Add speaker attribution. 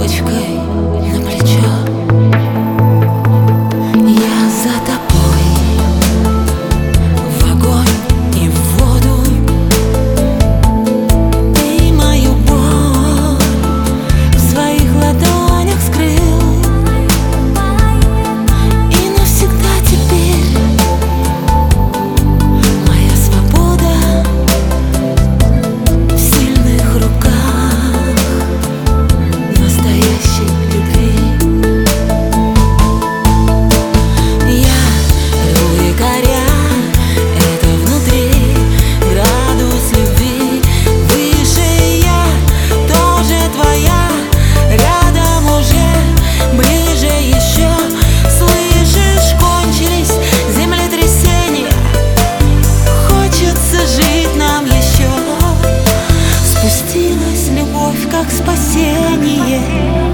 Speaker 1: бабочкой на плечо. Я за тобой в огонь и в воду. Ты мою боль в своих ладонях скрыл, и навсегда теперь моя свобода в сильных руках настоящей любви. Я рву якоря, это внутри градус любви выше. Я тоже твоя, рядом уже, ближе еще. Слышишь, кончились землетрясения, хочется жить нам еще. Спустилась любовь как спасение.